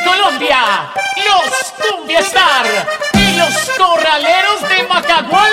Colombia, los Cumbia Star y los Corraleros de Macaguán.